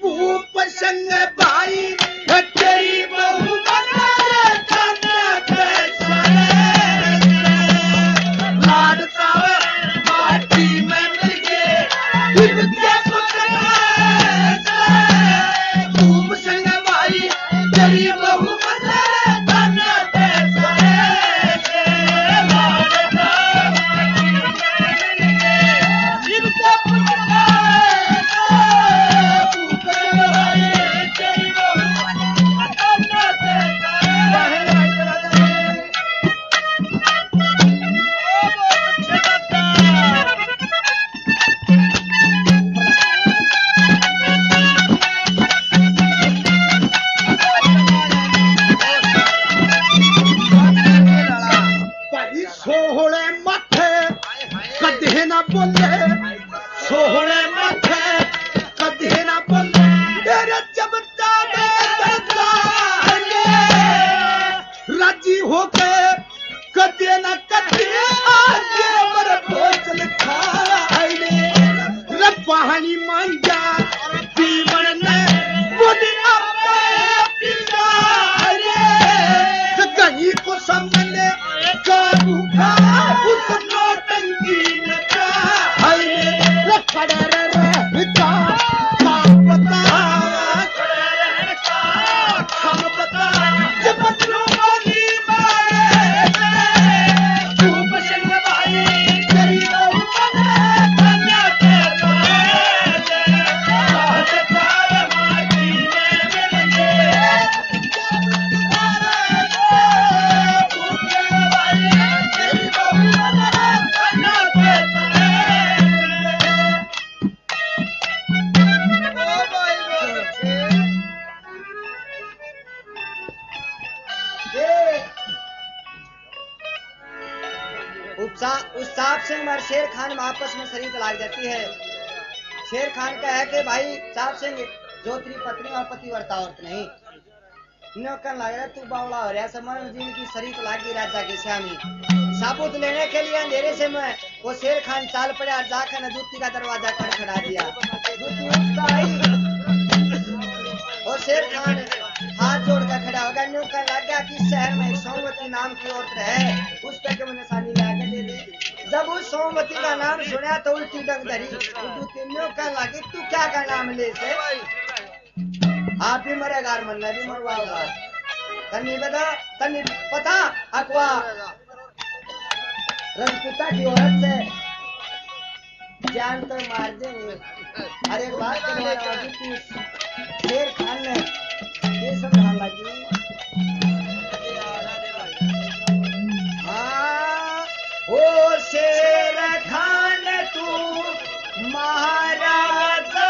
भूप संग भाई तेरी बहू बना लाडता माटी में मिल गए भूप संग भाई तेरी बहू बना सोहने माथे कदे ना बोले तेरे जबता राजी होके कदे ना कदे आगे मर भोजन खाए रे पानी मांगा पीवन ने बोली आपे पिसारे गई को सामने काबू का उस नौटंकी ने खड़े रहता काम बता हम बता जब वाली मारे तू पसंद भाई तेरी बना के माटी में मिलेंगे तू भाई तेरी बना के उस साहब सिंह और शेर खान में आपस में शरीक लाग जाती है। शेर खान का है कि भाई साहब सिंह जो तेरी पत्नी और पतिव्रता औरत नहीं नौकन लग रहा तू बावला हो रहा समझ जिनकी शरीक लागी राजा की श्यामी साबुत लेने के लिए अंधेरे से मैं वो शेर खान चाल पड़ा जाकर जूती का दरवाजा खड़खड़ा दिया। और शेर खान हाथ जोड़कर खड़ा होगा न्यू कर लगा कि शहर में एक सोमवती नाम की औरत है उस पे के निशानी लगा दे दे। जब उस सोमवती का नाम सुना तो उल्टी डंग धरी न्यू कर लगी तू क्या का नाम ले से आप भी मरेगा और मरना भी मरवाओगा तन्नी बता तन्नी पता अकवा रजपुता की औरत से जान तो मार देंगे। अरे बात करने वाली तू शेर खान ने ये समझा लगी हाँ ओ शेर खान तू महाराजा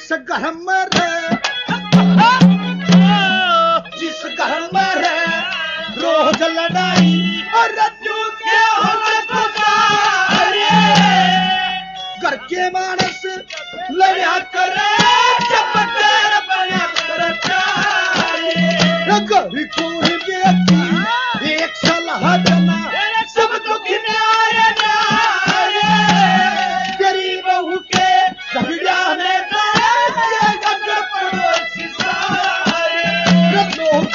जिस घर में रहे, जिस घर में रहे रोज लड़ाई और रज्जू के घर के मानस लड़ा करे जब पैर बना कर घर को व्यक्ति एक सलाह देना सब दुख न्याय गरीब बहू के झगड़ा में पड़ोसी सारे लोग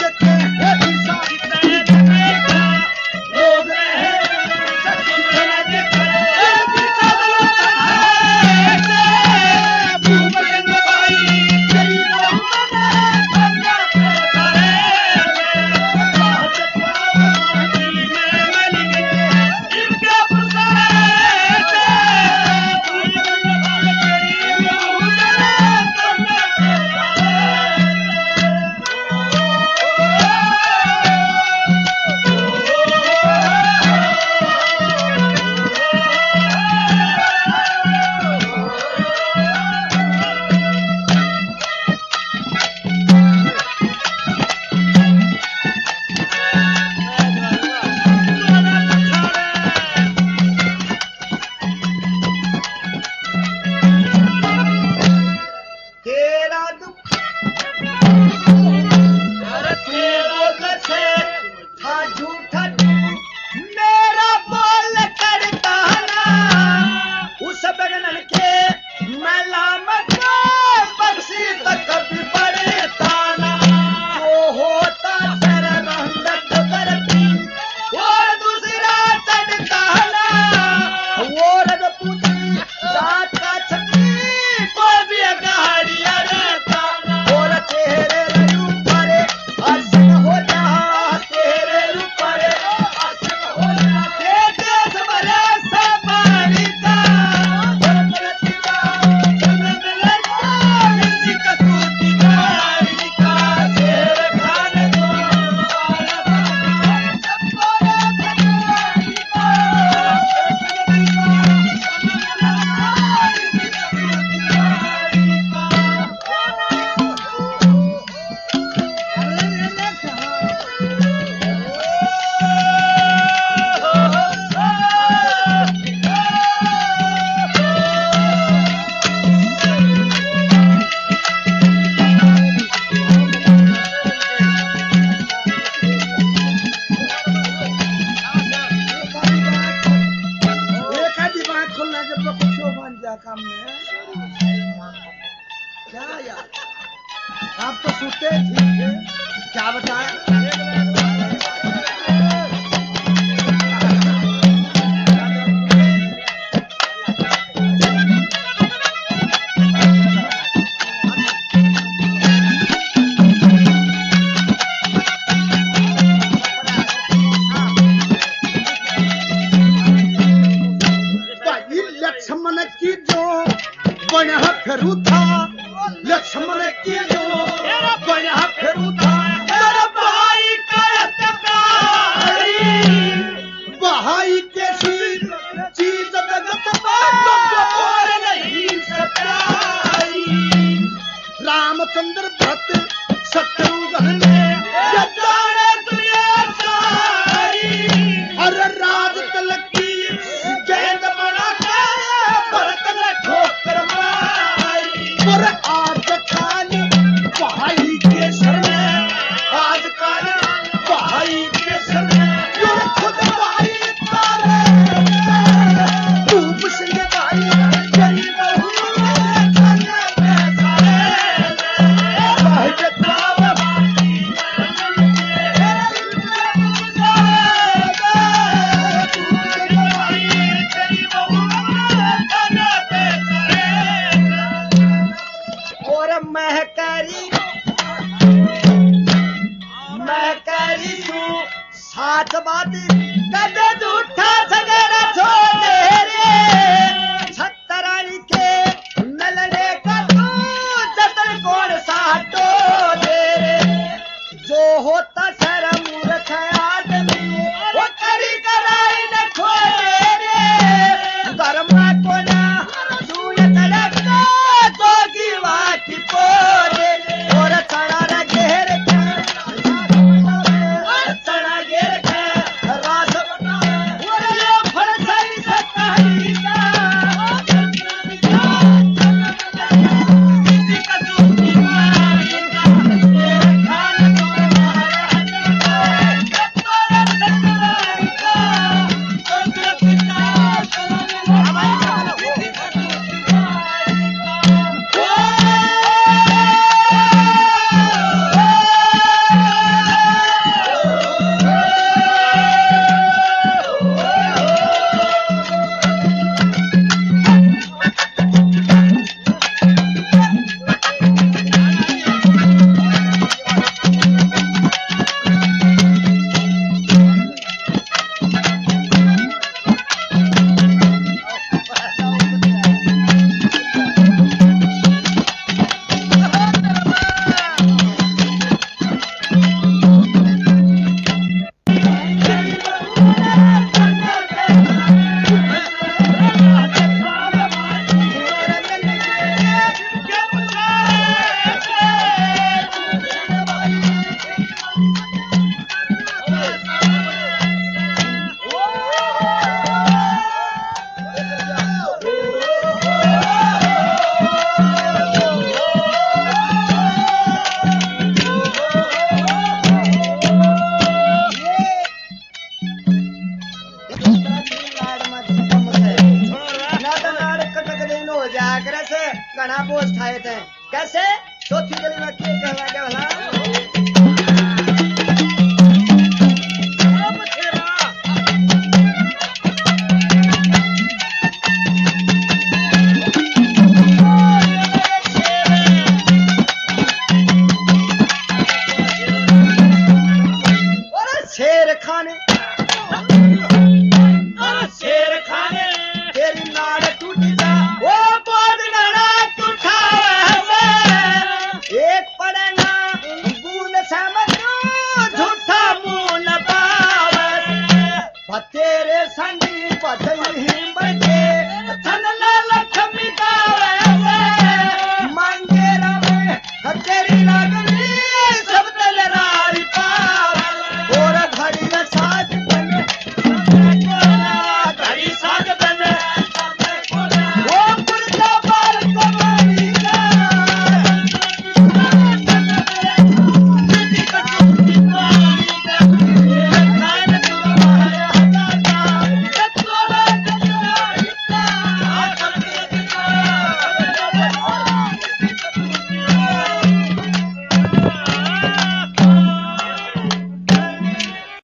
काम में क्या यार, आप तो सोते ठीक है, क्या बताएं? लक्ष्मण की जो बना फिरू था, लक्ष्मण की जो बना फिरू था, भाई भाई कैसी चीज जगत और नहीं सताई। रामचंद्र भक्त शत्रुघ्न ने जाने दुनिया सारी, और राज तिलक की गेंद बना और आज काल भाई के सर में, आज काल भाई के सर में खुद भाई तारे धूप सिंह भाई गरीब साथ बात कदे झूठा झगड़ा छोड़े रे, छतरानी के नलने का तू जतन कौन साटो दे रे। जो होता सारा मूर्ख आदमी वो करी कराई न खोले रे, धर्म को ना सुन तड़का तो की बात घना बोझ ठाए थे। कैसे? चौथी गली में के कहला के भला